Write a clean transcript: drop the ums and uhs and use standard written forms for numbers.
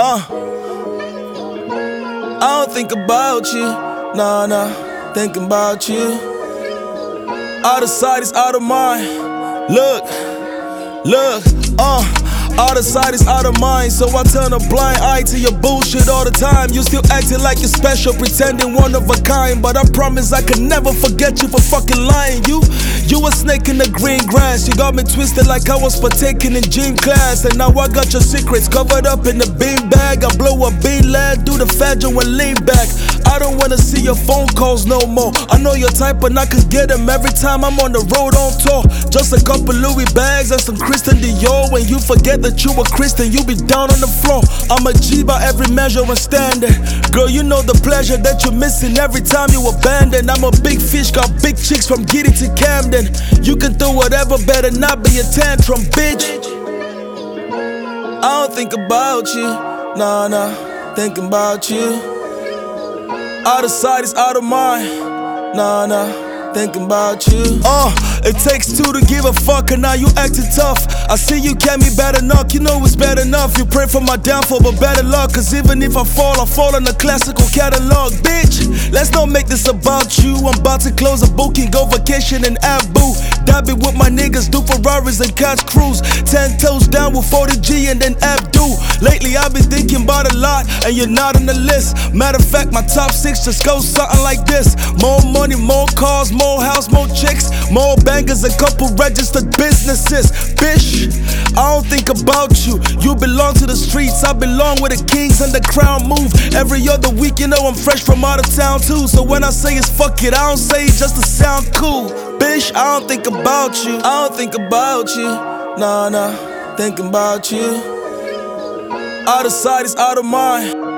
I don't think about you, nah, thinking about you. Out of sight is out of mind. Look, out of sight is out of mind. So I turn a blind eye to your bullshit all the time. You still acting like you're special, pretending one of a kind. But I promise I can never forget you for fucking lying. You a snake in the green grass. You got me twisted like I was partaking in gym class. And now I got your secrets covered up in the bean bag. I blow a bean lad, do the faggot and lean back. I don't wanna see your phone calls no more. I know your type and I can get them every time I'm on the road on tour. Just a couple Louis bags and some Christian Dior. When you forget that you a Christian, you be down on the floor. I'm a G by every measure and standard. Girl, you know the pleasure that you're missing every time you abandon. I'm a big fish, got big chicks from Giddy to Camden. You can do whatever, better not be a tantrum, bitch. I don't think about you, nah, thinking about you. Out of sight is out of mind, nah, thinking about you. It takes two to give a fuck, and now you acting tough. I see you get me bad enough, you know it's bad enough. You pray for my downfall, but better luck. Cause even if I fall in the classical catalog. Bitch, let's not make this about you. I'm about to close a booking, go vacation in Abu Dhabi with my niggas, do Ferraris and catch cruise. 10 toes down with 40G and then Abdul. Lately I've been thinking about a lot, and you're not on the list. Matter of fact, my top 6 just goes something like this. More money, more cars, more house, more chicks, more bangers, a couple registered businesses. Bitch, I don't think about you. You belong to the streets, I belong with the kings and the crown move. Every other week, you know I'm fresh from out of town too. So when I say it's fuck it, I don't say it just to sound cool. Bitch, I don't think about you. I don't think about you, nah, thinking about you. Out of sight is out of mind.